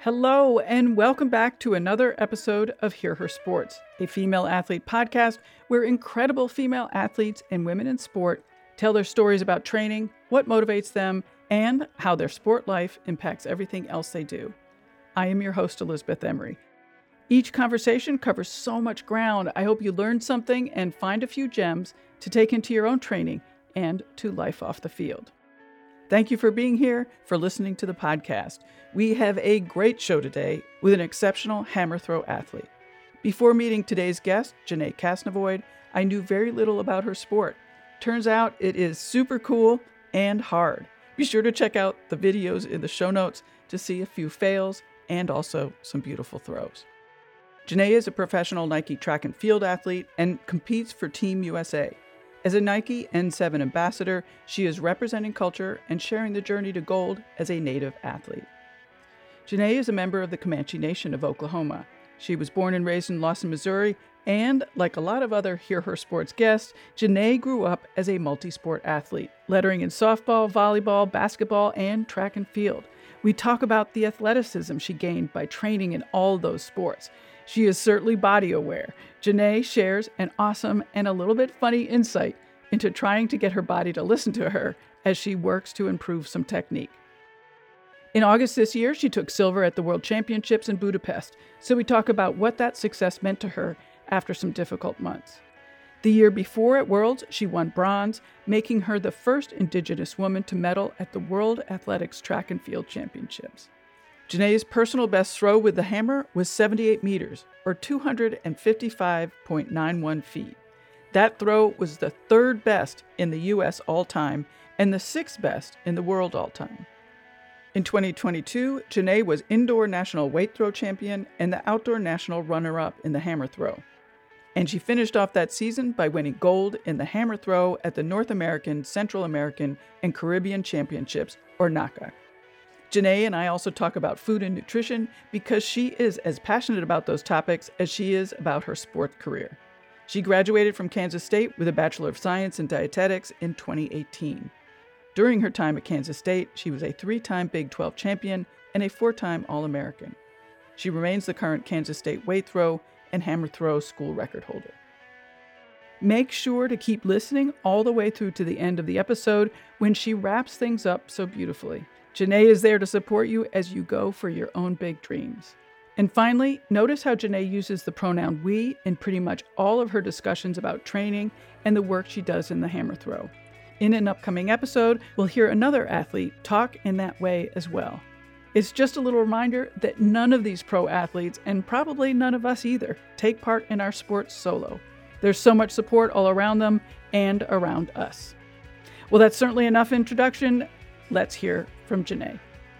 Hello, and welcome back to another episode of Hear Her Sports, a female athlete podcast where incredible female athletes and women in sport tell their stories about training, what motivates them, and how their sport life impacts everything else they do. I am your host, Elizabeth Emery. Each conversation covers so much ground. I hope you learned something and find a few gems to take into your own training and to life off the field. Thank you for being here, for listening to the podcast. We have a great show today with an exceptional hammer throw athlete. Before meeting today's guest, Janae Kasnevoid, I knew very little about her sport. Turns out it is super cool and hard. Be sure to check out the videos in the show notes to see a few fails and also some beautiful throws. Janae is a professional Nike track and field athlete and competes for Team USA. As a Nike N7 ambassador, she is representing culture and sharing the journey to gold as a native athlete. Janae is a member of the Comanche Nation of Oklahoma. She was born and raised in Lawson, Missouri, and like a lot of other Hear Her Sports guests, Janae grew up as a multi-sport athlete, lettering in softball, volleyball, basketball, and track and field. We talk about the athleticism she gained by training in all those sports. She is certainly body aware. Janae shares an awesome and a little bit funny insight into trying to get her body to listen to her as she works to improve some technique. In August this year, she took silver at the World Championships in Budapest, so we talk about what that success meant to her after some difficult months. The year before at Worlds, she won bronze, making her the first Indigenous woman to medal at the World Athletics Track and Field Championships. Janae's personal best throw with the hammer was 78 meters, or 255.91 feet. That throw was the third best in the U.S. all-time and the sixth best in the world all-time. In 2022, Janae was indoor national weight throw champion and the outdoor national runner-up in the hammer throw. And she finished off that season by winning gold in the hammer throw at the North American, Central American, and Caribbean Championships, or NACA. Janae and I also talk about food and nutrition because she is as passionate about those topics as she is about her sport career. She graduated from Kansas State with a Bachelor of Science in Dietetics in 2018. During her time at Kansas State, she was a 3-time Big 12 champion and a 4-time All-American. She remains the current Kansas State weight throw and hammer throw school record holder. Make sure to keep listening all the way through to the end of the episode when she wraps things up so beautifully. Janae is there to support you as you go for your own big dreams. And finally, notice how Janae uses the pronoun we in pretty much all of her discussions about training and the work she does in the hammer throw. In an upcoming episode, we'll hear another athlete talk in that way as well. It's just a little reminder that none of these pro athletes, and probably none of us either, take part in our sports solo. There's so much support all around them and around us. Well, that's certainly enough introduction. Let's hear from Janae.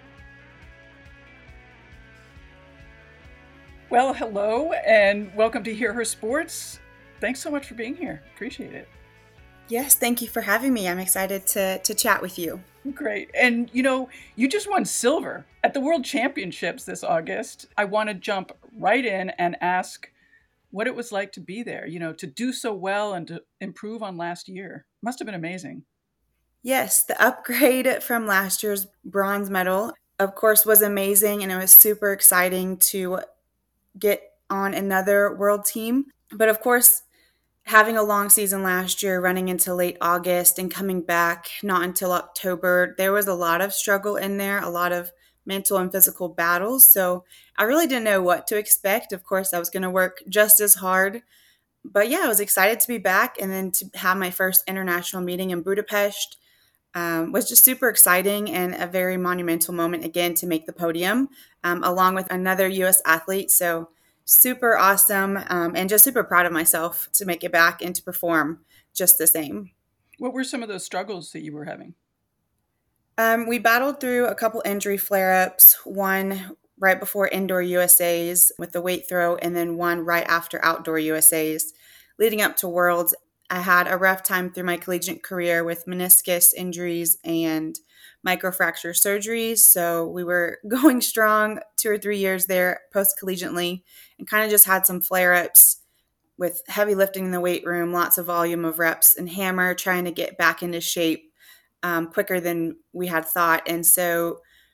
Well, hello and welcome to Hear Her Sports. Thanks so much for being here. Appreciate it. Yes, thank you for having me. I'm excited to chat with you. Great. And you just won silver at the World Championships this August. I want to jump right in and ask what it was like to be there, to do so well and to improve on last year. Must have been amazing. Yes, the upgrade from last year's bronze medal, of course, was amazing, and it was super exciting to get on another world team. But of course, having a long season last year, running into late August and coming back not until October, there was a lot of struggle in there, a lot of mental and physical battles. So I really didn't know what to expect. Of course, I was going to work just as hard. But yeah, I was excited to be back and then to have my first international meeting in Budapest. Was just super exciting and a very monumental moment again to make the podium along with another U.S. athlete. So super awesome and just super proud of myself to make it back and to perform just the same. What were some of those struggles that you were having? We battled through a couple injury flare-ups, one right before Indoor USAs with the weight throw and then one right after Outdoor USAs. Leading up to Worlds, I had a rough time through my collegiate career with meniscus injuries and microfracture surgeries. So we were going strong 2 or 3 years there post-collegiately and kind of just had some flare-ups with heavy lifting in the weight room, lots of volume of reps and hammer, trying to get back into shape quicker than we had thought. And so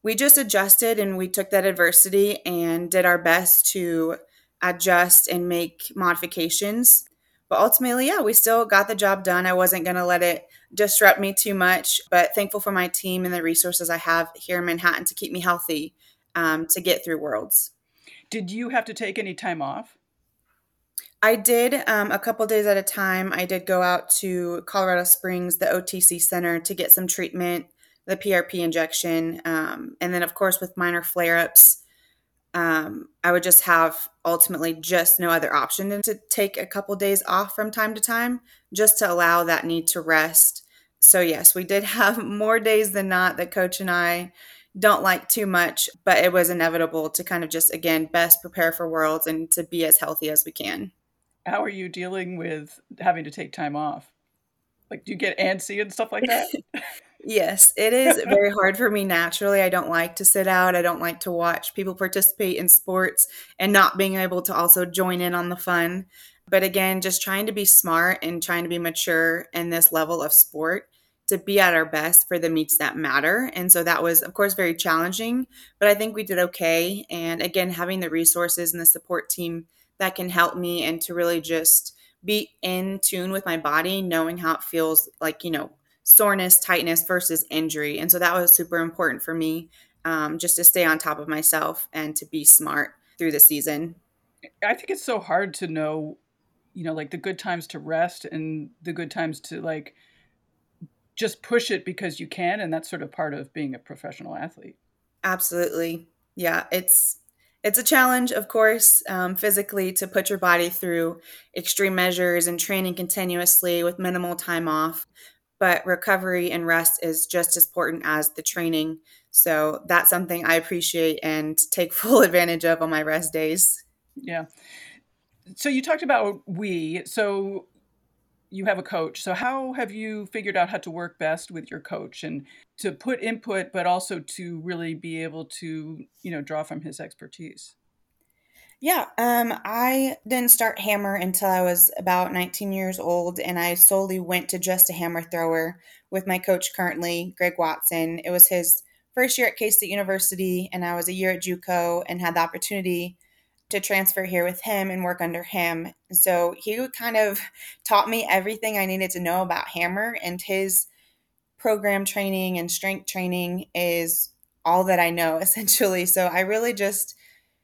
We just adjusted and we took that adversity and did our best to adjust and make modifications. But ultimately, yeah, we still got the job done. I wasn't going to let it disrupt me too much, but thankful for my team and the resources I have here in Manhattan to keep me healthy to get through Worlds. Did you have to take any time off? I did a couple days at a time. I did go out to Colorado Springs, the OTC Center, to get some treatment, the PRP injection. And then, of course, with minor flare ups, I would just have ultimately just no other option than to take a couple days off from time to time just to allow that need to rest. So, yes, we did have more days than not that coach and I don't like too much, but it was inevitable to kind of just, again, best prepare for Worlds and to be as healthy as we can. How are you dealing with having to take time off? Like, do you get antsy and stuff like that? Yes, it is very hard for me naturally. I don't like to sit out. I don't like to watch people participate in sports and not being able to also join in on the fun. But again, just trying to be smart and trying to be mature in this level of sport to be at our best for the meets that matter. And so that was, of course, very challenging, but I think we did okay. And again, having the resources and the support team that can help me and to really just be in tune with my body, knowing how it feels like, soreness, tightness versus injury. And so that was super important for me, just to stay on top of myself and to be smart through the season. I think it's so hard to know, like the good times to rest and the good times to like just push it because you can. And that's sort of part of being a professional athlete. Absolutely. Yeah, it's a challenge, of course, physically to put your body through extreme measures and training continuously with minimal time off. But recovery and rest is just as important as the training. So that's something I appreciate and take full advantage of on my rest days. Yeah. So you talked about so you have a coach. So how have you figured out how to work best with your coach and to put input, but also to really be able to, draw from his expertise? Yeah, I didn't start hammer until I was about 19 years old, and I solely went to just a hammer thrower with my coach currently, Greg Watson. It was his first year at K State University, and I was a year at JUCO and had the opportunity to transfer here with him and work under him. So he kind of taught me everything I needed to know about hammer, and his program training and strength training is all that I know essentially. So I really just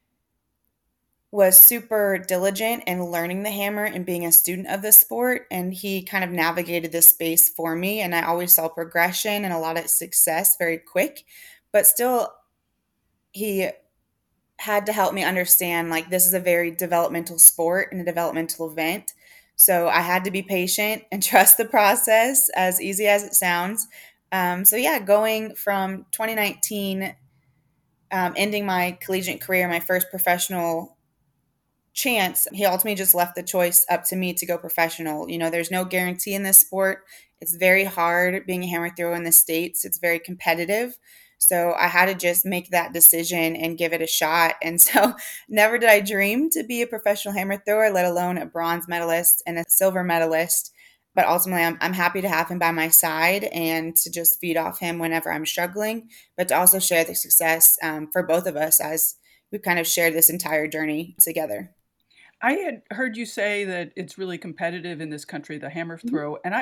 was super diligent in learning the hammer and being a student of the sport. And he kind of navigated this space for me. And I always saw progression and a lot of success very quick. But still, he had to help me understand like this is a very developmental sport and a developmental event. So I had to be patient and trust the process, as easy as it sounds. So, yeah, going from 2019, ending my collegiate career, my first professional chance, he ultimately just left the choice up to me to go professional. There's no guarantee in this sport. It's very hard being a hammer thrower in the States. It's very competitive. So I had to just make that decision and give it a shot. And so never did I dream to be a professional hammer thrower, let alone a bronze medalist and a silver medalist. But ultimately, I'm happy to have him by my side and to just feed off him whenever I'm struggling, but to also share the success for both of us as we've kind of shared this entire journey together. I had heard you say that it's really competitive in this country, the hammer Mhm. throw, and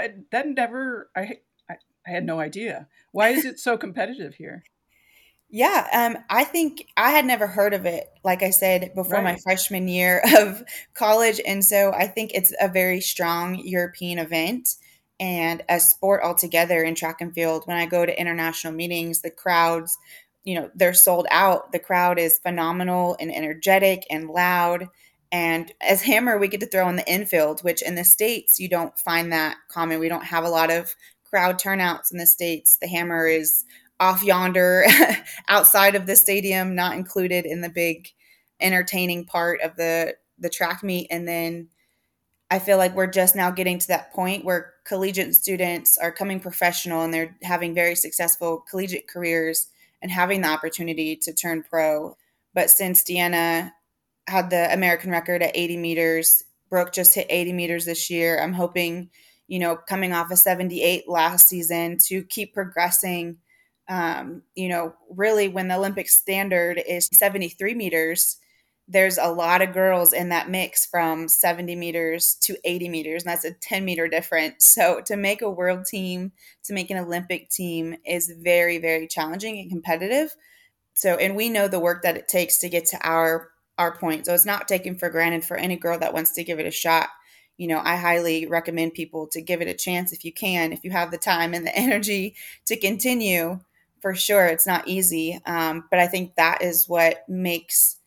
I had no idea. Why is it so competitive here? Yeah, I think I had never heard of it, like I said, before my Right. freshman year of college. And so I think it's a very strong European event and a sport altogether in track and field. When I go to international meetings, the crowds, they're sold out. The crowd is phenomenal and energetic and loud. And as hammer, we get to throw in the infield, which in the States, you don't find that common. We don't have a lot of crowd turnouts in the States. The hammer is off yonder outside of the stadium, not included in the big entertaining part of the track meet. And then I feel like we're just now getting to that point where collegiate students are coming professional and they're having very successful collegiate careers and having the opportunity to turn pro. But since Deanna had the American record at 80 meters, Brooke just hit 80 meters this year, I'm hoping, coming off a 78 last season, to keep progressing Really when the Olympic standard is 73 meters, there's a lot of girls in that mix from 70 meters to 80 meters, and that's a 10-meter difference. So to make a world team, to make an Olympic team is very, very challenging and competitive. So, and we know the work that it takes to get to our point. So it's not taken for granted for any girl that wants to give it a shot. I highly recommend people to give it a chance if you can, if you have the time and the energy to continue. For sure, it's not easy, but I think that is what makes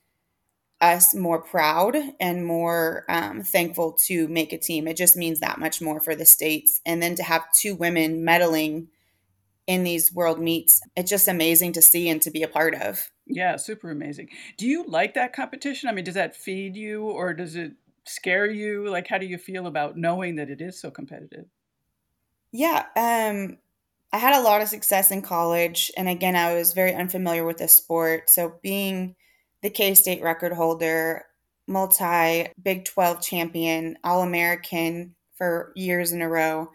us more proud and more thankful to make a team. It just means that much more for the states, and then to have two women medaling in these world meets, it's just amazing to see and to be a part of. Yeah, super amazing. Do you like that competition? I mean, does that feed you or does it scare you? Like, how do you feel about knowing that it is so competitive? Yeah, I had a lot of success in college, and again, I was very unfamiliar with the sport. So being the K State record holder, multi Big 12 champion, All American for years in a row,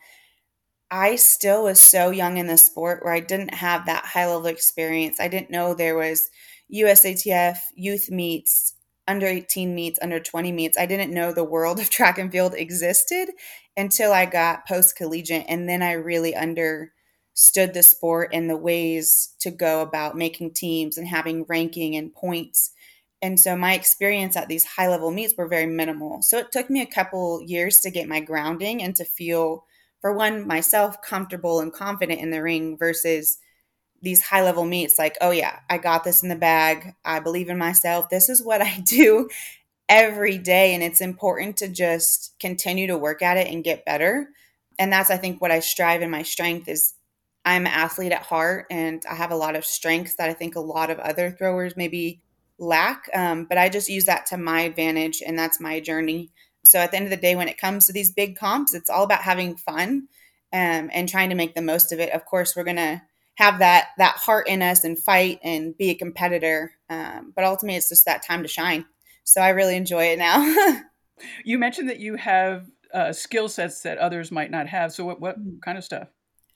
I still was so young in the sport where I didn't have that high level experience. I didn't know there was USATF youth meets, under 18 meets, under 20 meets. I didn't know the world of track and field existed until I got post collegiate. And then I really understood the sport and the ways to go about making teams and having ranking and points. And so my experience at these high level meets were very minimal. So it took me a couple years to get my grounding and to feel, for one, myself comfortable and confident in the ring versus these high level meets like, oh yeah, I got this in the bag. I believe in myself. This is what I do every day. And it's important to just continue to work at it and get better. And that's, I think, what I strive in. My strength is I'm an athlete at heart, and I have a lot of strengths that I think a lot of other throwers maybe lack. But I just use that to my advantage, and that's my journey. So at the end of the day, when it comes to these big comps, it's all about having fun, and trying to make the most of it. Of course, we're going to have that heart in us and fight and be a competitor. But ultimately, it's just that time to shine. So I really enjoy it now. You mentioned that you have skill sets that others might not have. So what kind of stuff?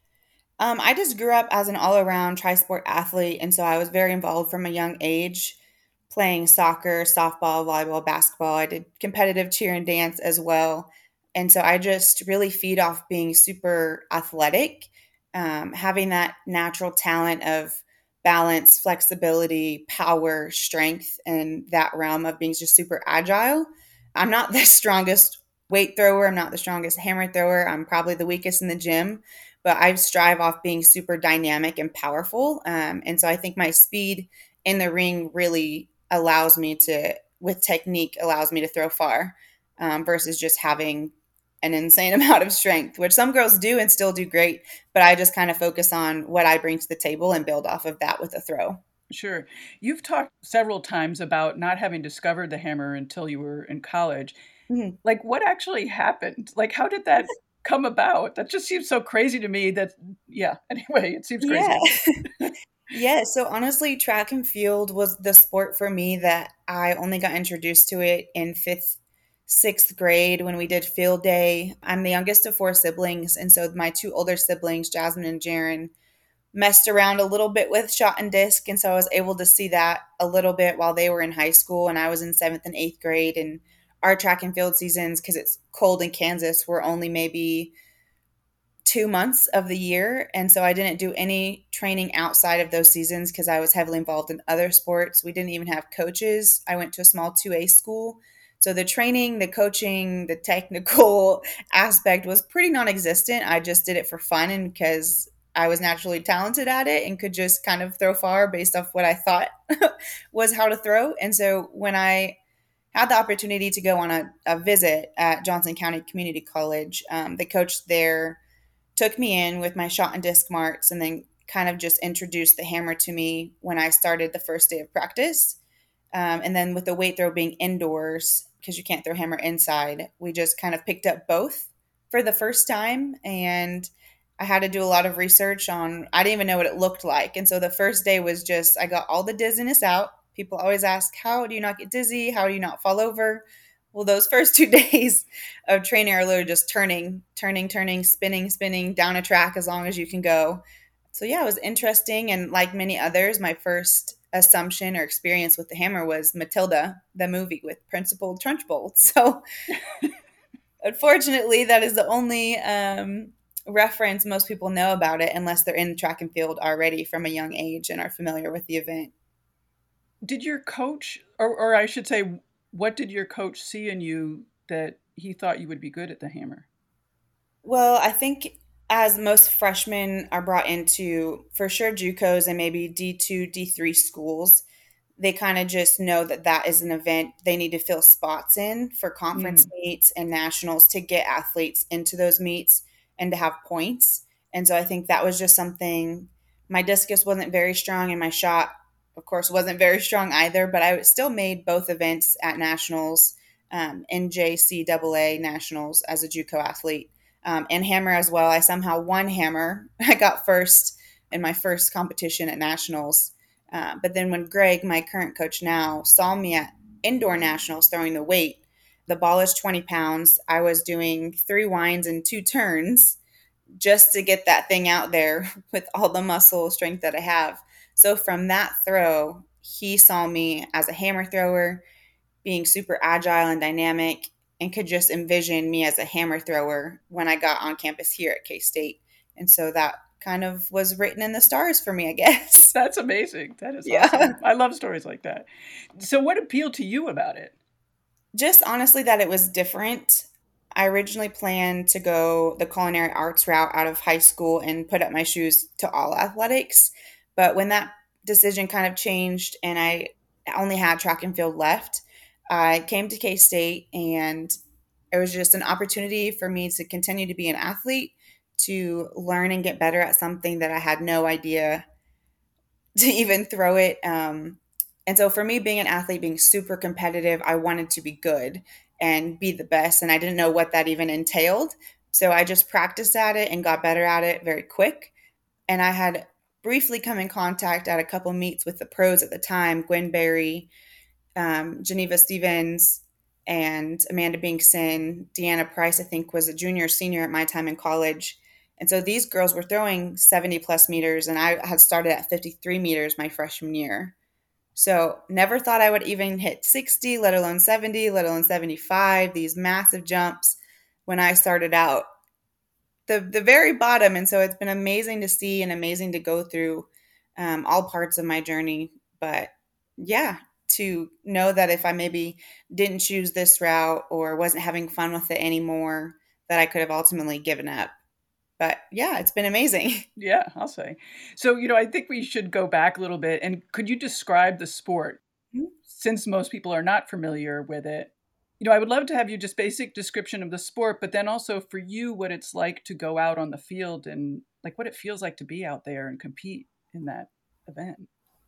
I just grew up as an all around tri sport athlete. And so I was very involved from a young age, playing soccer, softball, volleyball, basketball. I did competitive cheer and dance as well. And so I just really feed off being super athletic, having that natural talent of balance, flexibility, power, strength, and that realm of being just super agile. I'm not the strongest weight thrower. I'm not the strongest hammer thrower. I'm probably the weakest in the gym, but I strive off being super dynamic and powerful. And so I think my speed in the ring really allows me to, with technique, allows me to throw far, versus just having an insane amount of strength, which some girls do and still do great. But I just kind of focus on what I bring to the table and build off of that with a throw. Sure. You've talked several times about not having discovered the hammer until you were in college. Mhm. Like, what actually happened? Like, how did that come about? That just seems so crazy to me that, yeah, anyway, it seems Yeah. crazy. Yeah. So honestly, track and field was the sport for me that I only got introduced to it in fifth, sixth grade when we did field day. I'm the youngest of four siblings. And so my two older siblings, Jasmine and Jaron, messed around a little bit with shot and disc. And so I was able to see that a little bit while they were in high school and I was in seventh and eighth grade. And our track and field seasons, because it's cold in Kansas, were only maybe 2 months of the year. And so I didn't do any training outside of those seasons because I was heavily involved in other sports. We didn't even have coaches. I went to a small 2A school. So the training, the coaching, the technical aspect was pretty non existent. I just did it for fun and because I was naturally talented at it and could just kind of throw far based off what I thought was how to throw. And so when I had the opportunity to go on a visit at Johnson County Community College, the coach there took me in with my shot and disc marks and then kind of just introduced the hammer to me when I started the first day of practice. And then with the weight throw being indoors, because you can't throw hammer inside, we just kind of picked up both for the first time. And I had to do a lot of research on, I didn't even know what it looked like. And so the first day was just, I got all the dizziness out. People always ask, how do you not get dizzy? How do you not fall over? Well, those first 2 days of training are literally just turning, spinning down a track as long as you can go. So yeah, it was interesting. And like many others, my first assumption or experience with the hammer was Matilda, the movie with Principal Trunchbull. So unfortunately, that is the only reference most people know about it, unless they're in track and field already from a young age and are familiar with the event. Did your coach, or I should say, what did your coach see in you that he thought you would be good at the hammer? Well, I think as most freshmen are brought into, for sure, JUCOs and maybe D2, D3 schools, they kind of just know that that is an event they need to fill spots in for conference Mm. meets and nationals to get athletes into those meets and to have points. And so I think that was just something. My discus wasn't very strong, and my shot, of course, wasn't very strong either, but I still made both events at nationals, NJCAA nationals as a JUCO athlete, and hammer as well. I somehow won hammer. I got first in my first competition at nationals. But then when Greg, my current coach now, saw me at indoor nationals throwing the weight, the ball is 20 pounds. I was doing 3 winds and 2 turns just to get that thing out there with all the muscle strength that I have. So from that throw, he saw me as a hammer thrower, being super agile and dynamic, and could just envision me as a hammer thrower when I got on campus here at K State. And so that kind of was written in the stars for me, I guess. That's amazing. That is Yeah. awesome. I love stories like that. So, what appealed to you about it? Just honestly, that it was different. I originally planned to go the culinary arts route out of high school and put up my shoes to all athletics. But when that decision kind of changed and I only had track and field left, I came to K State, and it was just an opportunity for me to continue to be an athlete, to learn and get better at something that I had no idea to even throw it. And so for me, being an athlete, being super competitive, I wanted to be good and be the best. And I didn't know what that even entailed. So I just practiced at it and got better at it very quick. And I had briefly come in contact at a couple meets with the pros at the time, Gwen Berry, Geneva Stevens, and Amanda Binkson. Deanna Price, I think, was a junior or senior at my time in college. And so these girls were throwing 70 plus meters, and I had started at 53 meters my freshman year. So never thought I would even hit 60, let alone 70, let alone 75, these massive jumps when I started out the very bottom. And so it's been amazing to see and amazing to go through all parts of my journey. But yeah, to know that if I maybe didn't choose this route or wasn't having fun with it anymore, that I could have ultimately given up. But yeah, it's been amazing. Yeah, I'll say. So, I think we should go back a little bit. And could you describe the sport? Since most people are not familiar with it, I would love to have you just basic description of the sport, but then also for you, what it's like to go out on the field and like what it feels like to be out there and compete in that event.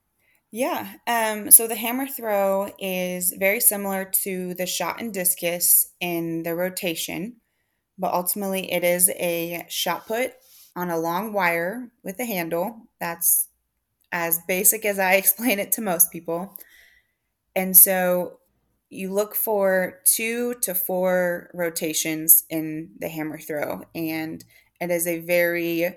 Yeah. So the hammer throw is very similar to the shot and discus in the rotation, but ultimately it is a shot put on a long wire with a handle. That's as basic as I explain it to most people. And so you look for 2 to 4 rotations in the hammer throw, and it is a very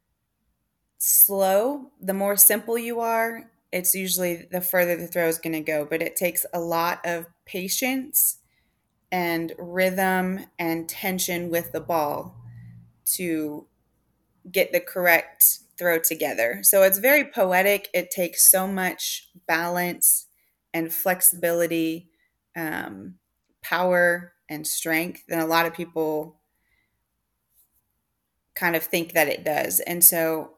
slow. The more simple you are, it's usually the further the throw is going to go, but it takes a lot of patience and rhythm and tension with the ball to get the correct throw together. So it's very poetic. It takes so much balance and flexibility, um, power and strength than a lot of people kind of think that it does. And so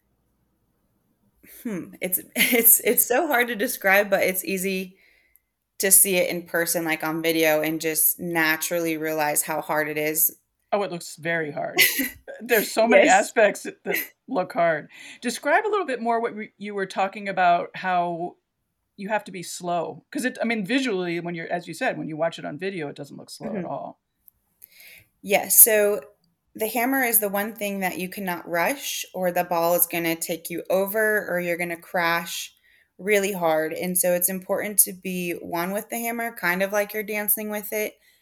it's so hard to describe, but it's easy to see it in person, like on video, and just naturally realize how hard it is. Oh, it looks very hard. There's so many Yes. aspects that look hard. Describe a little bit more what you were talking about, how you have to be slow. Because visually, when you're, as you said, when you watch it on video, it doesn't look slow at Mhm. all. Yes. So the hammer is the one thing that you cannot rush, or the ball is going to take you over, or you're going to crash really hard. And so it's important to be one with the hammer, kind of like you're dancing with it,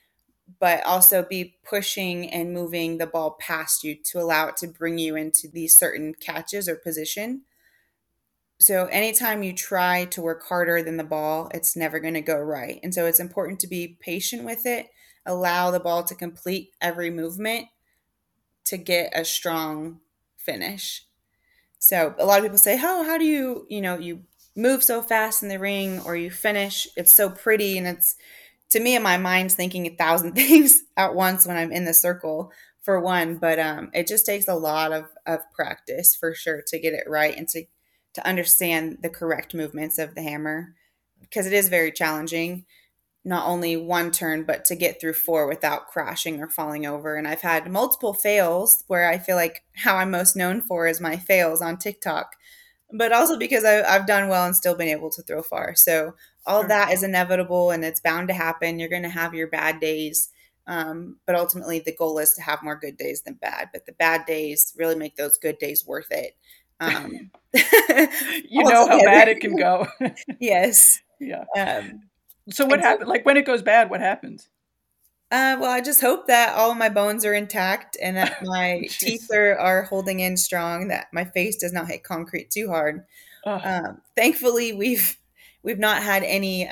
but also be pushing and moving the ball past you to allow it to bring you into these certain catches or position. So anytime you try to work harder than the ball, it's never going to go right. And so it's important to be patient with it, allow the ball to complete every movement to get a strong finish. So a lot of people say, "Oh, how do you move so fast in the ring or you finish? It's so pretty." And it's, to me, in my mind's thinking a thousand things at once when I'm in the circle, for one. But it just takes a lot of practice for sure to get it right and to understand the correct movements of the hammer, because it is very challenging, not only one turn, but to get through four without crashing or falling over. And I've had multiple fails where I feel like how I'm most known for is my fails on TikTok, but also because I've done well and still been able to throw far. So all of Sure. that is inevitable and it's bound to happen. You're going to have your bad days. But ultimately, the goal is to have more good days than bad. But the bad days really make those good days worth it. Um, You know how altogether. bad it can go. Yes. Yeah. Um, So what and so happened? Like when it goes bad, what happens? well, I just hope that all my bones are intact and that my teeth Jeez. are holding in strong, that my face does not hit concrete too hard. Oh, Thankfully, we've not had any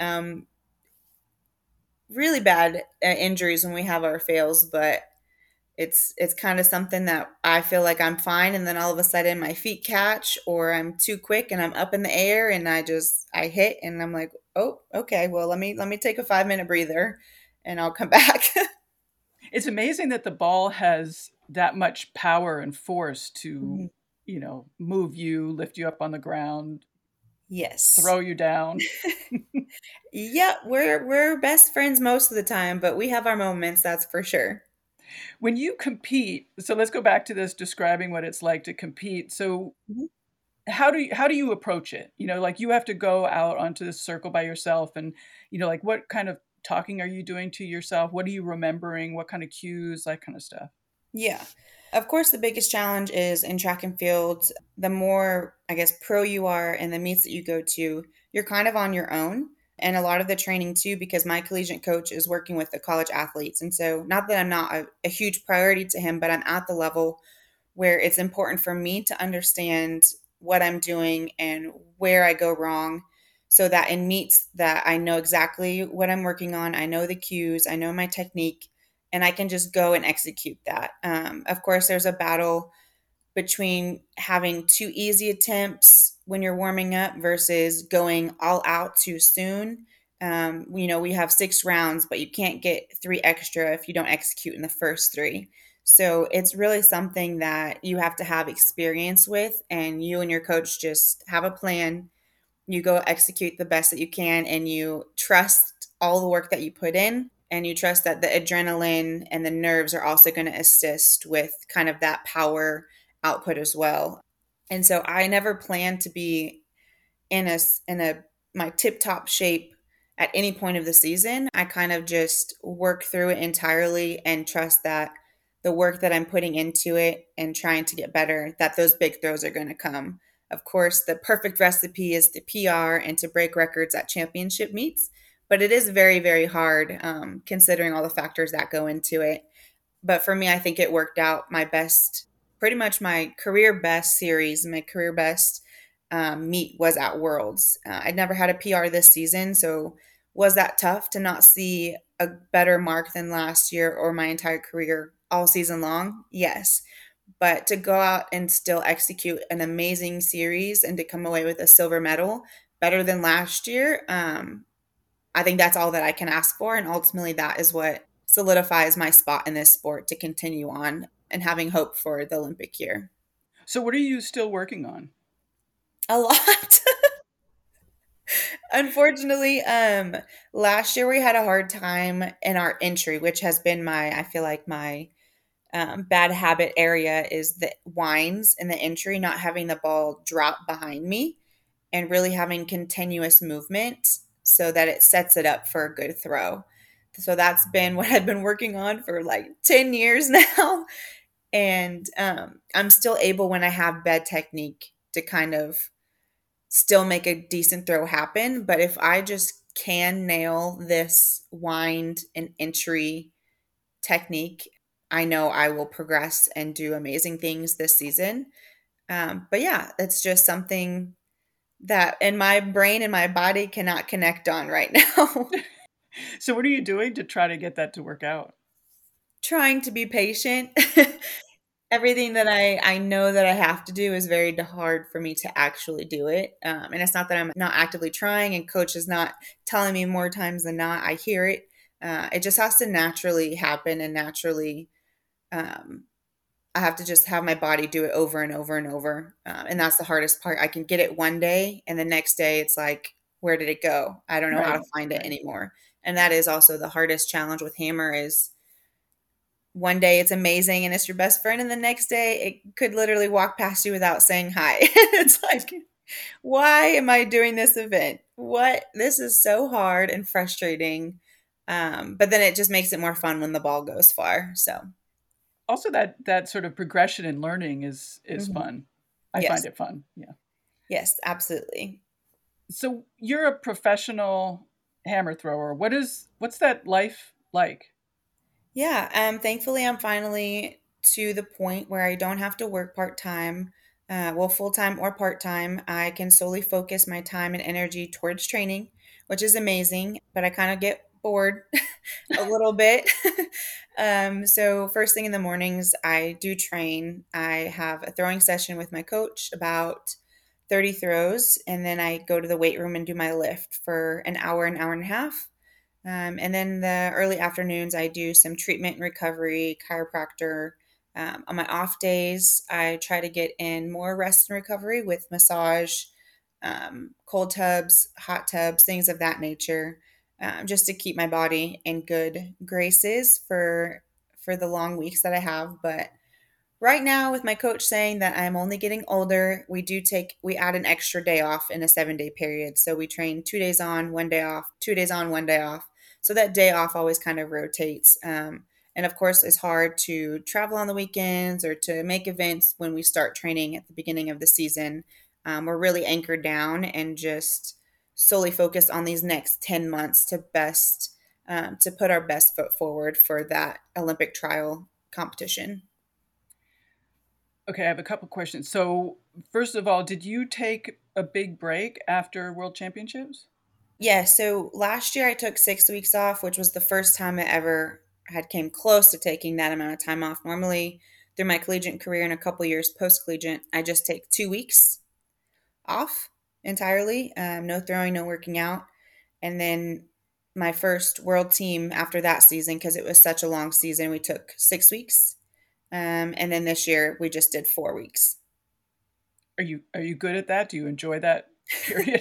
really bad injuries when we have our fails, but it's kind of something that I feel like I'm fine, and then all of a sudden my feet catch, or I'm too quick and I'm up in the air and I hit, and I'm like, oh, okay, well let me take a 5 minute breather, and I'll come back. it's amazing that the ball has that much power and force to, Mhm. move you, lift you up on the ground, Yes. throw you down. Yeah, we're best friends most of the time, but we have our moments, that's for sure. When you compete, so let's go back to this describing what it's like to compete. So Mhm. how do you approach it? Like you have to go out onto the circle by yourself and, like what kind of talking are you doing to yourself? What are you remembering? What kind of cues, that kind of stuff? Yeah. Of course, the biggest challenge is in track and field. The more, I guess, pro you are and the meets that you go to, you're kind of on your own. And a lot of the training, too, because my collegiate coach is working with the college athletes. And so, not that I'm not a huge priority to him, but I'm at the level where it's important for me to understand what I'm doing and where I go wrong, so that in meets that I know exactly what I'm working on, I know the cues, I know my technique, and I can just go and execute that. Of course, there's a battle between having too easy attempts when you're warming up versus going all out too soon. We have 6 rounds, but you can't get 3 extra if you don't execute in the first 3. So it's really something that you have to have experience with, and you and your coach just have a plan. You go execute the best that you can, and you trust all the work that you put in, and you trust that the adrenaline and the nerves are also going to assist with kind of that power output as well. And so I never plan to be in a my tip top shape at any point of the season. I kind of just work through it entirely and trust that the work that I'm putting into it and trying to get better, that those big throws are going to come. Of course, the perfect recipe is to PR and to break records at championship meets, but it is very, very hard, considering all the factors that go into it. But for me, I think it worked out my best, pretty much my career best series, my career best meet was at Worlds. I'd never had a PR this season, so was that tough to not see a better mark than last year or my entire career all season long? Yes. But to go out and still execute an amazing series and to come away with a silver medal better than last year, I think that's all that I can ask for. And ultimately, that is what solidifies my spot in this sport to continue on and having hope for the Olympic year. So what are you still working on? A lot. Unfortunately, last year we had a hard time in our entry, which has been I feel like my bad habit area is the winds in the entry, not having the ball drop behind me and really having continuous movement so that it sets it up for a good throw. So that's been what I've been working on for like 10 years now. And I'm still able, when I have bad technique, to kind of still make a decent throw happen. But if I just can nail this wind and entry technique, I know I will progress and do amazing things this season. But yeah, it's just something that in my brain and my body cannot connect on right now. So what are you doing to try to get that to work out? Trying to be patient. Everything that I know that I have to do is very hard for me to actually do it. And it's not that I'm not actively trying and coach is not telling me more times than not. I hear it. It just has to naturally happen and naturally, um, I have to just have my body do it over and over and over. And that's the hardest part. I can get it one day and the next day it's like, where did it go? I don't know how to Right, find it right. anymore. And that is also the hardest challenge with hammer is one day it's amazing and it's your best friend and the next day it could literally walk past you without saying hi. It's like, why am I doing this event? What? This is so hard and frustrating. But then it just makes it more fun when the ball goes far. So, Also, that sort of progression in learning is mhm. fun. I find Yes, it fun. Yeah. yes, absolutely. So you're a professional hammer thrower. What's that life like? Yeah, thankfully, I'm finally to the point where I don't have to work part time, well, full time or part time. I can solely focus my time and energy towards training, which is amazing, but I kind of get bored a little bit. So, first thing in the mornings, I do train. I have a throwing session with my coach, about 30 throws, and then I go to the weight room and do my lift for an hour and a half. And then the early afternoons, I do some treatment and recovery, chiropractor. On my off days, I try to get in more rest and recovery with massage, cold tubs, hot tubs, things of that nature, just to keep my body in good graces for the long weeks that I have. But right now, with my coach saying that I'm only getting older, we add an extra day off in a 7 day period. So we train 2 days on, 1 day off, 2 days on, 1 day off. So that day off always kind of rotates. And of course, it's hard to travel on the weekends or to make events when we start training at the beginning of the season. We're really anchored down and just solely focused on these next 10 months to put our best foot forward for that Olympic trial competition. Okay, I have a couple questions. So, first of all, did you take a big break after World Championships? Yeah, so last year I took 6 weeks off, which was the first time I ever had came close to taking that amount of time off. Normally, through my collegiate career and a couple years post collegiate, I just take 2 weeks off entirely. No throwing, no working out. And then my first world team after that season, because it was such a long season, we took 6 weeks. And then this year we just did 4 weeks. Are you good at that? Do you enjoy that period?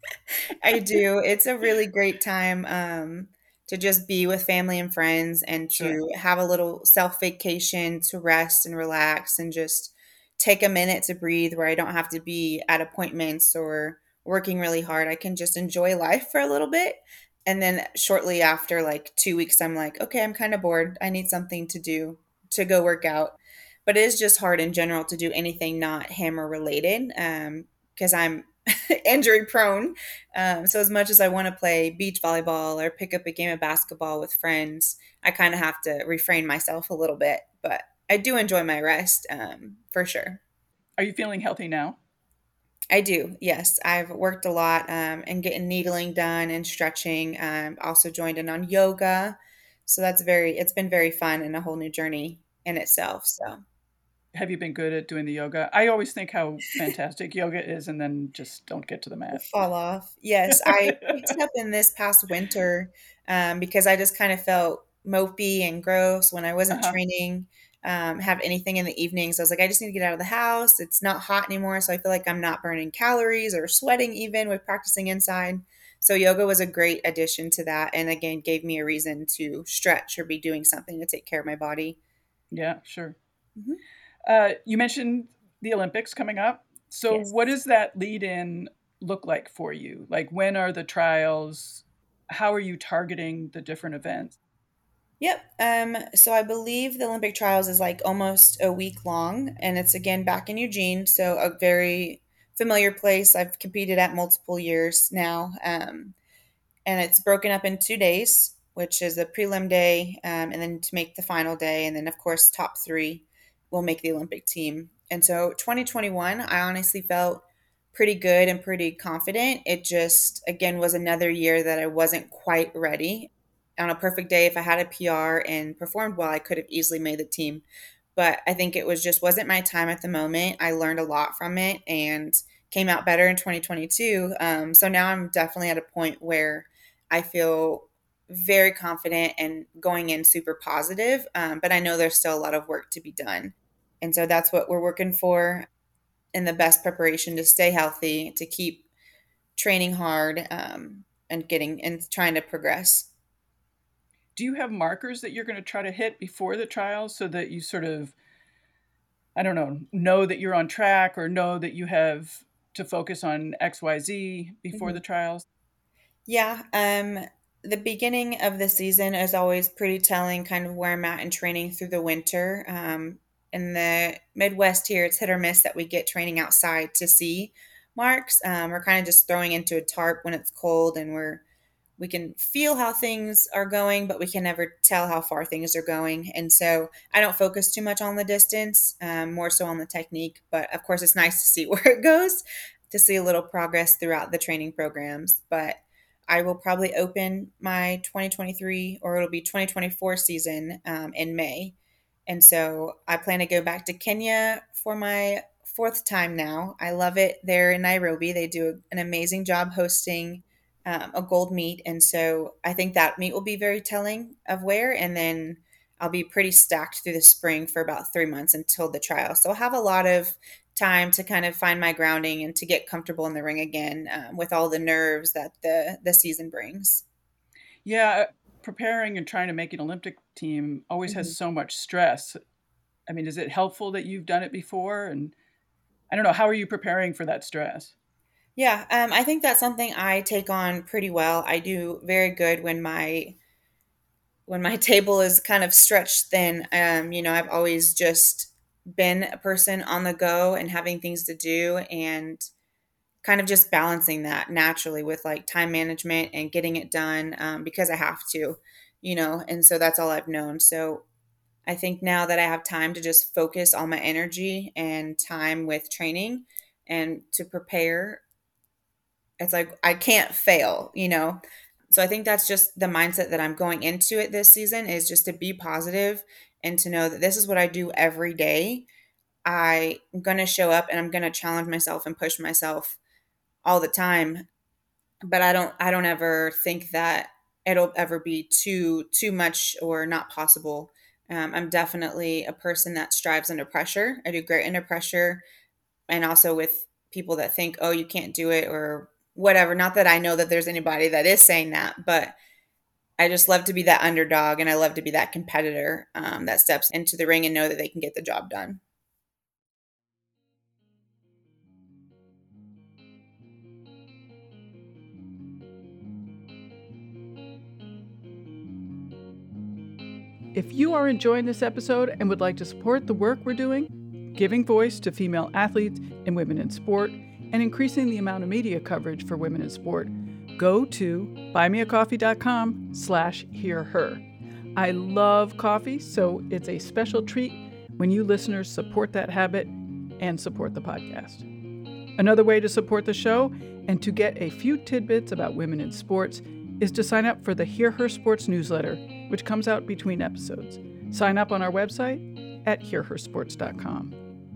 I do. It's a really great time to just be with family and friends and Sure. to have a little self vacation to rest and relax and just take a minute to breathe where I don't have to be at appointments or working really hard. I can just enjoy life for a little bit. And then shortly after, like 2 weeks, I'm like, okay, I'm kind of bored. I need something to do to go work out. But it is just hard in general to do anything not hammer related because I'm injury prone. So as much as I want to play beach volleyball or pick up a game of basketball with friends, I kind of have to refrain myself a little bit. But I do enjoy my rest for sure. Are you feeling healthy now? I do. Yes, I've worked a lot and getting needling done and stretching. Also joined in on yoga, so it's been very fun and a whole new journey in itself. So Have you been good at doing the yoga? I always think how fantastic yoga is and then just don't get to the mat. fall off. Yes, I picked it up in this past winter because I just kind of felt mopey and gross when I wasn't Uh-huh. training. Have anything in the evenings. I was like, I just need to get out of the house. It's not hot anymore, so I feel like I'm not burning calories or sweating even with practicing inside. So yoga was a great addition to that, and again, gave me a reason to stretch or be doing something to take care of my body. Yeah, sure. Mhm. You mentioned the Olympics coming up. So, what Yes. does that lead in look like for you? Like, when are the trials? How are you targeting the different events? Yep. So I believe the Olympic trials is like almost a week long, and it's again back in Eugene, so a very familiar place. I've competed at multiple years now, and it's broken up in 2 days. which is a prelim day, and then to make the final day. And then, of course, top 3 will make the Olympic team. And so 2021, I honestly felt pretty good and pretty confident. It just, again, was another year that I wasn't quite ready. On a perfect day, if I had a PR and performed well, I could have easily made the team. But I think it wasn't my time at the moment. I learned a lot from it and came out better in 2022. So now I'm definitely at a point where I feel very confident and going in super positive. But I know there's still a lot of work to be done. And so that's what we're working for, in the best preparation to stay healthy, to keep training hard, and trying to progress. Do you have markers that you're going to try to hit before the trials so that you sort of, I don't know that you're on track, or know that you have to focus on XYZ before the trials? Yeah. The beginning of the season is always pretty telling, kind of where I'm at in training through the winter. In the Midwest here, it's hit or miss that we get training outside to see marks. We're kind of just throwing into a tarp when it's cold, and we can feel how things are going, but we can never tell how far things are going. And so I don't focus too much on the distance, more so on the technique. But of course, it's nice to see where it goes, to see a little progress throughout the training programs. But I will probably open my 2023, or it'll be 2024 season in May. And so I plan to go back to Kenya for my 4th time now. I love it there in Nairobi. They do an amazing job hosting a gold meet. And so I think that meet will be very telling of where. And then I'll be pretty stacked through the spring for about 3 months until the trial. So I'll have a lot of time to kind of find my grounding and to get comfortable in the ring again, with all the nerves that the season brings. Yeah. Preparing and trying to make an Olympic team always has so much stress. I mean, is it helpful that you've done it before? And I don't know, how are you preparing for that stress? Yeah, I think that's something I take on pretty well. I do very good when my table is kind of stretched thin. I've always just been a person on the go and having things to do, and kind of just balancing that naturally with like time management and getting it done, because I have to, and so that's all I've known. So I think now that I have time to just focus all my energy and time with training and to prepare, it's like I can't fail. So I think that's just the mindset that I'm going into it this season, is just to be positive and to know that this is what I do every day. I'm going to show up and I'm going to challenge myself and push myself all the time. But I don't ever think that it'll ever be too much or not possible. I'm definitely a person that strives under pressure. I do great under pressure, and also with people that think, oh, you can't do it or whatever. Not that I know that there's anybody that is saying that, but I just love to be that underdog, and I love to be that competitor that steps into the ring and know that they can get the job done. If you are enjoying this episode and would like to support the work we're doing, giving voice to female athletes and women in sport, and increasing the amount of media coverage for women in sport, go to buymeacoffee.com/hearher. I love coffee, so it's a special treat when you listeners support that habit and support the podcast. Another way to support the show and to get a few tidbits about women in sports is to sign up for the Hear Her Sports newsletter, which comes out between episodes. Sign up on our website at hearhersports.com.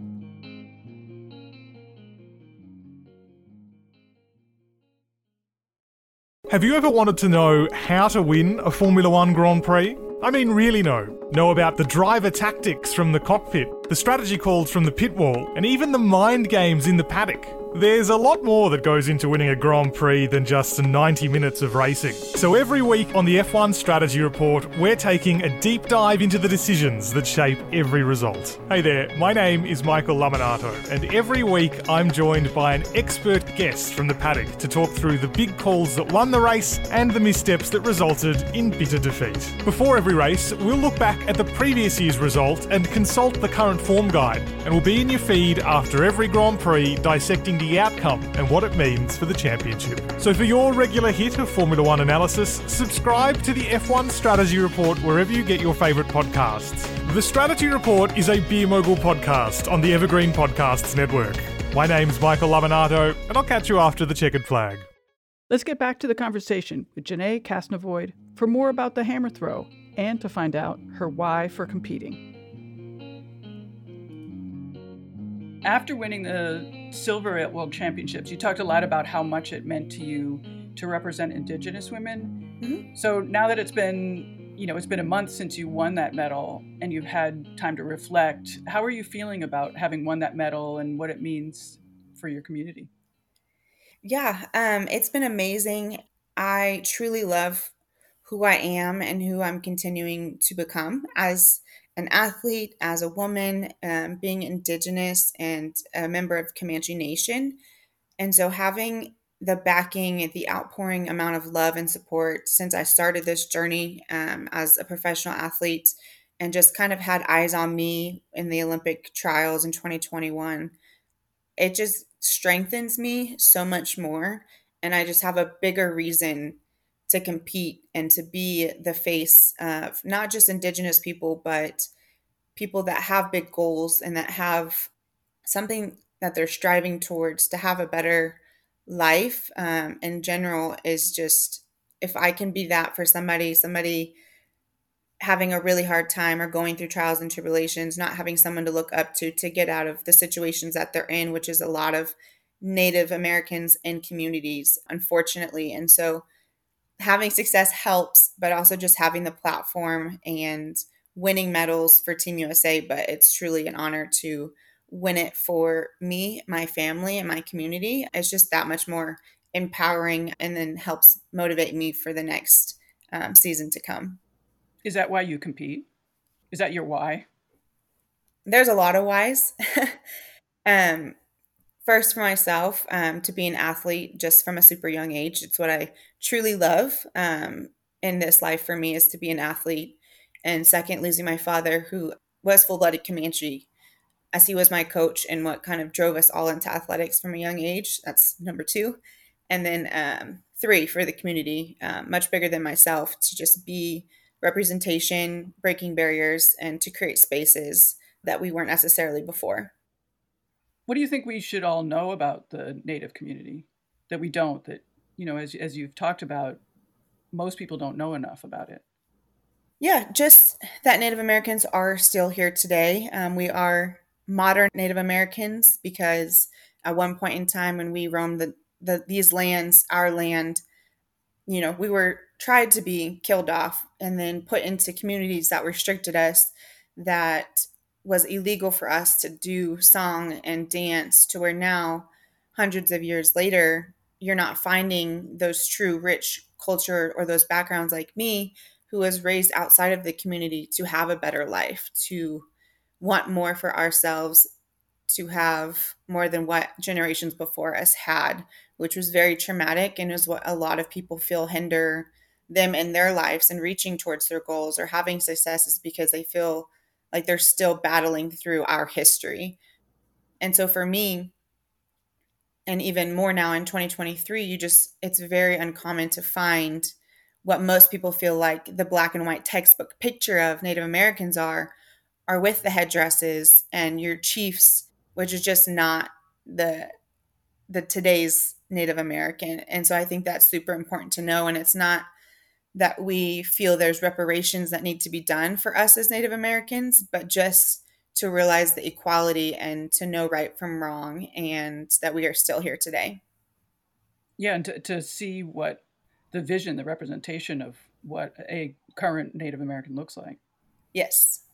Have you ever wanted to know how to win a Formula One Grand Prix? I mean, really know. Know about the driver tactics from the cockpit, the strategy calls from the pit wall, and even the mind games in the paddock. There's a lot more that goes into winning a Grand Prix than just 90 minutes of racing. So every week on the F1 Strategy Report, we're taking a deep dive into the decisions that shape every result. Hey there, my name is Michael Laminato, and every week I'm joined by an expert guest from the paddock to talk through the big calls that won the race and the missteps that resulted in bitter defeat. Before every race, we'll look back at the previous year's result and consult the current form guide, and we'll be in your feed after every Grand Prix dissecting the the outcome and what it means for the championship. So for your regular hit of Formula One analysis, subscribe to the F1 Strategy Report wherever you get your favourite podcasts. The Strategy Report is a Beer Mogul podcast on the Evergreen Podcasts Network. My name's Michael Laminato, and I'll catch you after the checkered flag. Let's get back to the conversation with Janae Kasnevoid for more about the hammer throw and to find out her why for competing. After winning the silver at World Championships, you talked a lot about how much it meant to you to represent Indigenous women. Mm-hmm. So now that it's been a month since you won that medal and you've had time to reflect, how are you feeling about having won that medal and what it means for your community? Yeah, it's been amazing. I truly love who I am and who I'm continuing to become as an athlete, as a woman, being Indigenous and a member of Comanche Nation. And so having the backing, the outpouring amount of love and support since I started this journey as a professional athlete and just kind of had eyes on me in the Olympic trials in 2021, it just strengthens me so much more. And I just have a bigger reason to compete and to be the face of not just Indigenous people, but people that have big goals and that have something that they're striving towards to have a better life in general. Is just, if I can be that for somebody having a really hard time or going through trials and tribulations, not having someone to look up to get out of the situations that they're in, which is a lot of Native Americans and communities, unfortunately. And so having success helps, but also just having the platform and winning medals for Team USA. But it's truly an honor to win it for me, my family, and my community. It's just that much more empowering and then helps motivate me for the next season to come. Is that why you compete? Is that your why? There's a lot of whys. First, for myself, to be an athlete just from a super young age. It's what I truly love in this life for me, is to be an athlete. And second, losing my father, who was full-blooded Comanche, as he was my coach and what kind of drove us all into athletics from a young age. That's number two. And then three, for the community, much bigger than myself, to just be representation, breaking barriers, and to create spaces that we weren't necessarily before. What do you think we should all know about the Native community that we don't, that, as you've talked about, most people don't know enough about it? Yeah, just that Native Americans are still here today. We are modern Native Americans because at one point in time when we roamed these lands, our land, we were tried to be killed off and then put into communities that restricted us, that was illegal for us to do song and dance, to where now, hundreds of years later, you're not finding those true rich culture or those backgrounds like me, who was raised outside of the community to have a better life, to want more for ourselves, to have more than what generations before us had, which was very traumatic and is what a lot of people feel hinder them in their lives and reaching towards their goals or having success, is because they feel like they're still battling through our history. And so for me, and even more now in 2023, it's very uncommon to find what most people feel like the black and white textbook picture of Native Americans are with the headdresses and your chiefs, which is just not the today's Native American. And so I think that's super important to know. And it's not that we feel there's reparations that need to be done for us as Native Americans, but just to realize the equality and to know right from wrong, and that we are still here today. Yeah, and to see what the vision, the representation of what a current Native American looks like. Yes.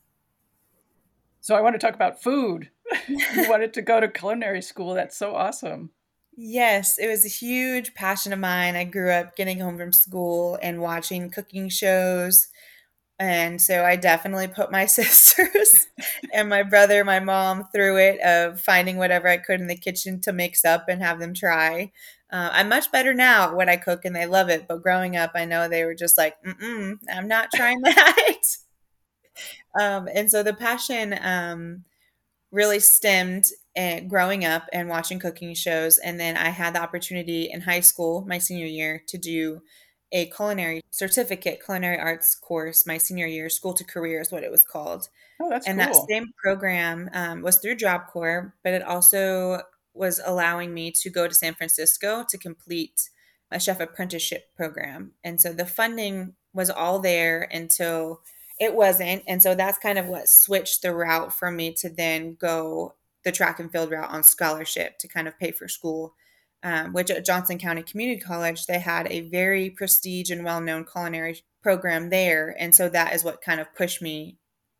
So I want to talk about food. You wanted to go to culinary school. That's so awesome. Yes, it was a huge passion of mine. I grew up getting home from school and watching cooking shows. And so I definitely put my sisters and my brother, my mom through it, of finding whatever I could in the kitchen to mix up and have them try. I'm much better now at what I cook and they love it. But growing up, I know they were just like, I'm not trying that. And so the passion really stemmed growing up and watching cooking shows. And then I had the opportunity in high school, my senior year, to do a culinary certificate, culinary arts course my senior year. School to Career is what it was called. Oh, that's And that cool. same program was through Job Corps, but it also was allowing me to go to San Francisco to complete a chef apprenticeship program. And so the funding was all there until it wasn't. And so that's kind of what switched the route for me to then go the track and field route on scholarship to kind of pay for school. Which at Johnson County Community College, they had a very prestige and well-known culinary program there. And so that is what kind of pushed me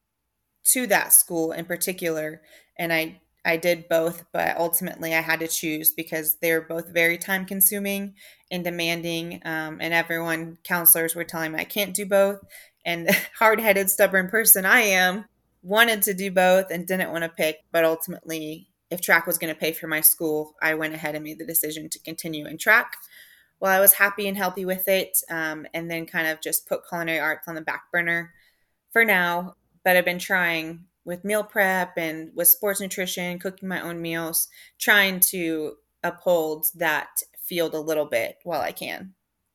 to that school in particular. And I did both, but ultimately I had to choose because they're both very time consuming and demanding. And everyone, counselors were telling me I can't do both. And the hard headed, stubborn person I am, wanted to do both and didn't want to pick. But ultimately, if track was going to pay for my school, I went ahead and made the decision to continue in track. Well, I was happy and healthy with it, and then kind of just put culinary arts on the back burner for now. But I've been trying with meal prep and with sports nutrition, cooking my own meals, trying to uphold that field a little bit while I can.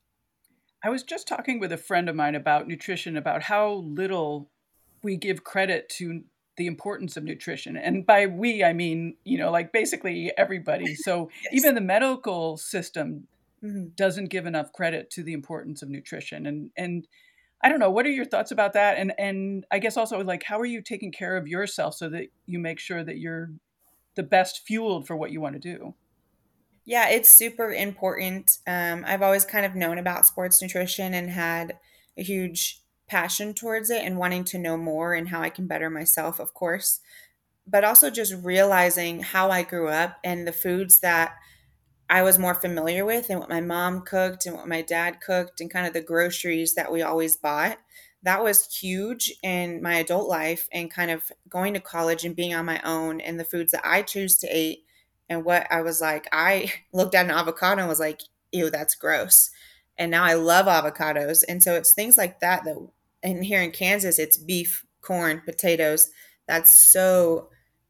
I was just talking with a friend of mine about nutrition, about how little we give credit to the importance of nutrition. And by we, I mean, like basically everybody. So Yes. even the medical system Mm-hmm. doesn't give enough credit to the importance of nutrition. And I don't know, what are your thoughts about that? And I guess also, like, how are you taking care of yourself so that you make sure that you're the best fueled for what you want to do? Yeah, it's super important. I've always kind of known about sports nutrition and had a huge passion towards it and wanting to know more and how I can better myself, of course, but also just realizing how I grew up and the foods that I was more familiar with and what my mom cooked and what my dad cooked and kind of the groceries that we always bought. That was huge in my adult life and kind of going to college and being on my own and the foods that I choose to eat and what I was like. I looked at an avocado and was like, ew, that's gross. And now I love avocados. And so it's things like that, and here in Kansas, it's beef, corn, potatoes. That's so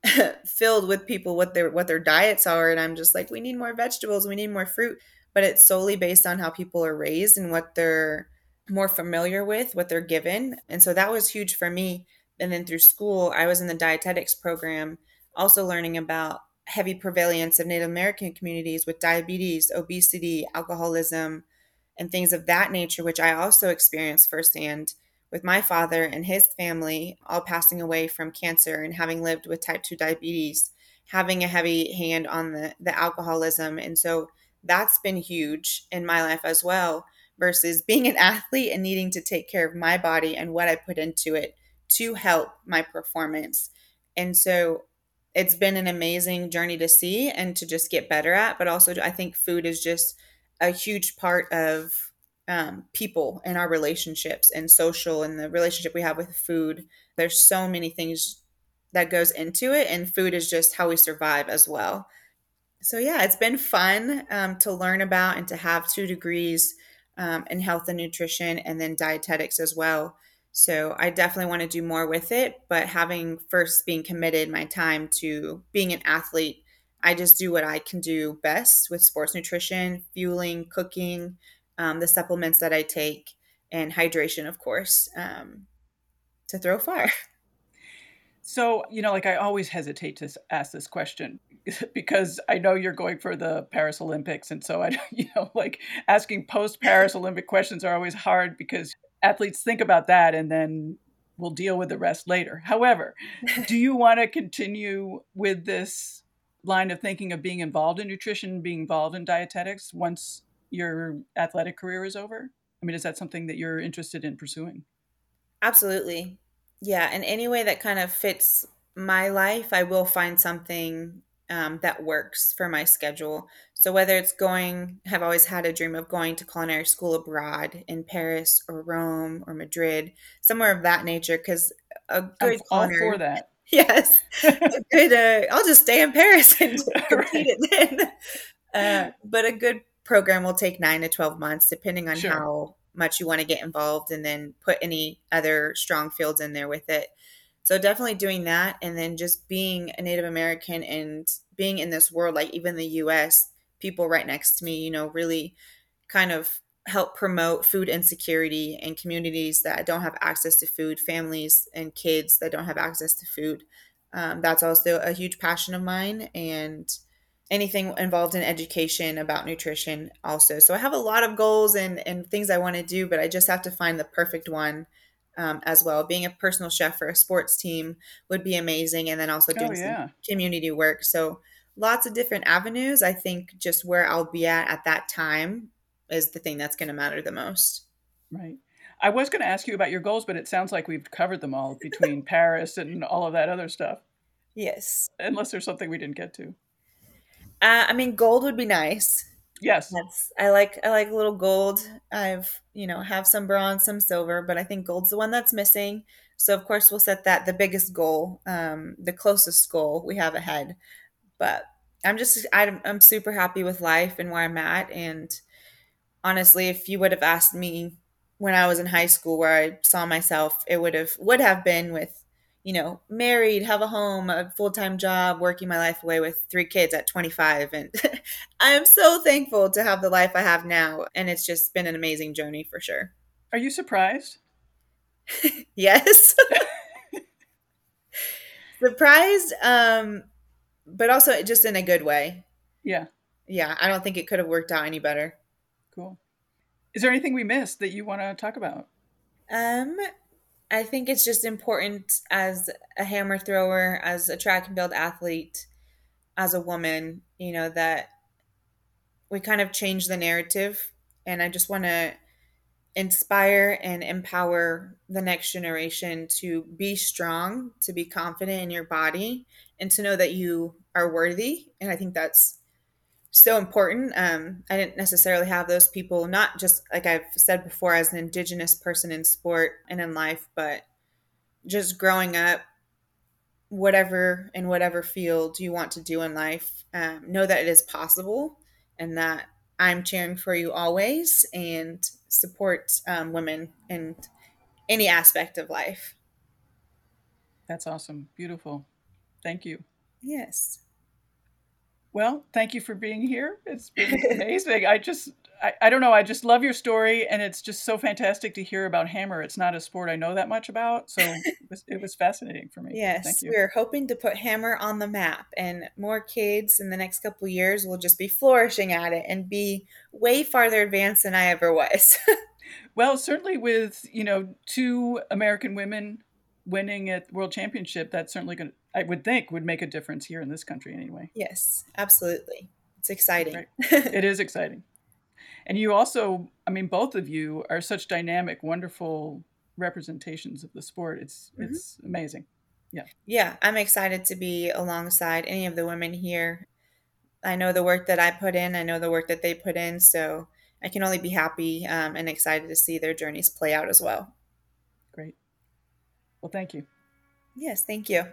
filled with people what their diets are, and I'm just like, we need more vegetables, we need more fruit. But it's solely based on how people are raised and what they're more familiar with, what they're given. And so that was huge for me. And then through school, I was in the dietetics program, also learning about heavy prevalence of Native American communities with diabetes, obesity, alcoholism, and things of that nature, which I also experienced firsthand with my father and his family all passing away from cancer and having lived with type 2 diabetes, having a heavy hand on the alcoholism. And so that's been huge in my life as well, versus being an athlete and needing to take care of my body and what I put into it to help my performance. And so it's been an amazing journey to see and to just get better at. But also, I think food is just a huge part of people and our relationships and social and the relationship we have with food. There's so many things that goes into it, and food is just how we survive as well. So yeah, it's been fun to learn about and to have 2 degrees in health and nutrition and then dietetics as well. So I definitely want to do more with it, but having first being committed my time to being an athlete, I just do what I can do best with sports nutrition, fueling, cooking, the supplements that I take, and hydration, of course, to throw far. So, like I always hesitate to ask this question because I know you're going for the Paris Olympics. And so like asking post Paris Olympic questions are always hard because athletes think about that and then we'll deal with the rest later. However, do you want to continue with this line of thinking of being involved in nutrition, being involved in dietetics once your athletic career is over? I mean, is that something that you're interested in pursuing? Absolutely. Yeah. And any way that kind of fits my life, I will find something that works for my schedule. So whether it's have always had a dream of going to culinary school abroad in Paris or Rome or Madrid, somewhere of that nature, because a I'm good all for culinary, that. yes, a good, I'll just stay in Paris and complete Right. it then. But a good program will take 9 to 12 months, depending on Sure. how much you want to get involved and then put any other strong fields in there with it. So definitely doing that, and then just being a Native American and being in this world, like even the US, people right next to me, really kind of help promote food insecurity in communities that don't have access to food, families and kids that don't have access to food. That's also a huge passion of mine, and anything involved in education about nutrition also. So I have a lot of goals and things I want to do, but I just have to find the perfect one as well. Being a personal chef for a sports team would be amazing. And then also Oh, doing some yeah. community work. So lots of different avenues. I think just where I'll be at that time is the thing that's going to matter the most. Right. I was going to ask you about your goals, but it sounds like we've covered them all between Paris and all of that other stuff. Yes. Unless there's something we didn't get to. I mean, gold would be nice. Yes. I like a little gold. I've, have some bronze, some silver, but I think gold's the one that's missing. So of course we'll set that the biggest goal, the closest goal we have ahead. But I'm super happy with life and where I'm at. And honestly, if you would have asked me when I was in high school where I saw myself, it would have been with, married, have a home, a full-time job, working my life away with 3 kids at 25. And I'm so thankful to have the life I have now. And it's just been an amazing journey for sure. Are you surprised? Yes. Surprised, but also just in a good way. Yeah. Yeah, I don't think it could have worked out any better. Cool. Is there anything we missed that you want to talk about? I think it's just important as a hammer thrower, as a track and field athlete, as a woman, that we kind of change the narrative. And I just want to inspire and empower the next generation to be strong, to be confident in your body, and to know that you are worthy. And I think that's so important. I didn't necessarily have those people, not just like I've said before, as an Indigenous person in sport and in life, but just growing up, whatever field you want to do in life, know that it is possible, and that I'm cheering for you always, and support women in any aspect of life. That's awesome. Beautiful. Thank you. Yes. Well, thank you for being here. It's been amazing. I don't know. I just love your story, and it's just so fantastic to hear about hammer. It's not a sport I know that much about, so it was fascinating for me. Yes, thank you. We're hoping to put hammer on the map, and more kids in the next couple of years will just be flourishing at it and be way farther advanced than I ever was. Well, certainly with 2 American women winning at World Championship, that's certainly going to, I would think, would make a difference here in this country anyway. Yes, absolutely. It's exciting. Right. It is exciting. And you also, both of you are such dynamic, wonderful representations of the sport. It's amazing. Yeah. Yeah, I'm excited to be alongside any of the women here. I know the work that I put in. I know the work that they put in. So I can only be happy and excited to see their journeys play out as well. Great. Well, thank you. Yes, thank you.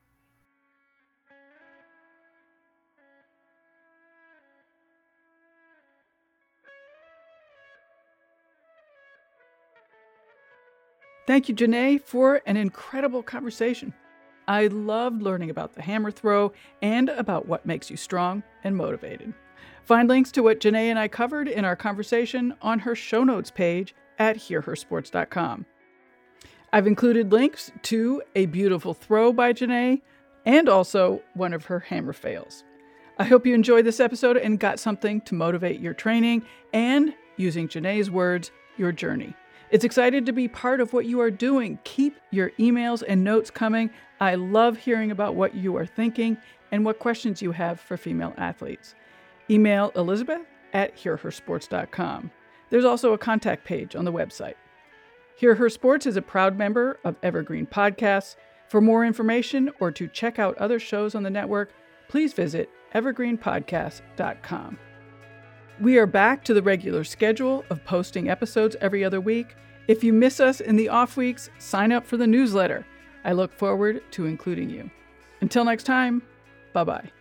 Thank you, Janae, for an incredible conversation. I loved learning about the hammer throw and about what makes you strong and motivated. Find links to what Janae and I covered in our conversation on her show notes page at hearhersports.com. I've included links to a beautiful throw by Janae and also one of her hammer fails. I hope you enjoyed this episode and got something to motivate your training and, using Janae's words, your journey. It's excited to be part of what you are doing. Keep your emails and notes coming. I love hearing about what you are thinking and what questions you have for female athletes. Email Elizabeth at hearhersports.com. There's also a contact page on the website. Hear Her Sports is a proud member of Evergreen Podcasts. For more information or to check out other shows on the network, please visit evergreenpodcast.com. We are back to the regular schedule of posting episodes every other week. If you miss us in the off weeks, sign up for the newsletter. I look forward to including you. Until next time, bye-bye.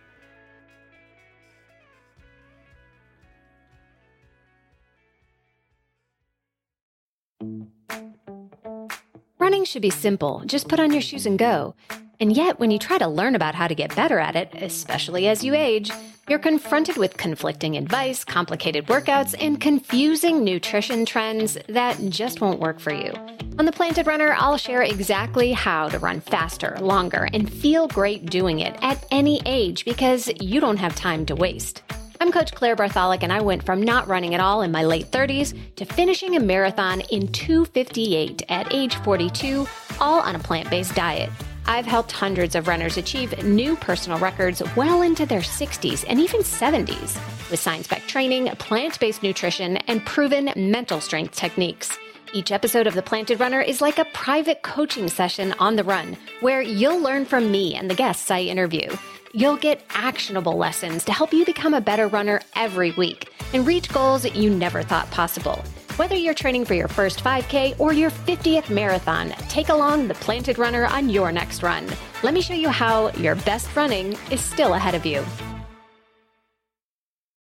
Running should be simple. Just put on your shoes and go. And yet, when you try to learn about how to get better at it, especially as you age, you're confronted with conflicting advice, complicated workouts, and confusing nutrition trends that just won't work for you. On The Planted Runner, I'll share exactly how to run faster, longer, and feel great doing it at any age because you don't have time to waste. I'm Coach Claire Bartholic, and I went from not running at all in my late 30s to finishing a marathon in 2:58 at age 42, all on a plant-based diet. I've helped hundreds of runners achieve new personal records well into their 60s and even 70s with science-backed training, plant-based nutrition, and proven mental strength techniques. Each episode of The Planted Runner is like a private coaching session on the run, where you'll learn from me and the guests I interview. You'll get actionable lessons to help you become a better runner every week and reach goals you never thought possible. Whether you're training for your first 5K or your 50th marathon, take along The Planted Runner on your next run. Let me show you how your best running is still ahead of you.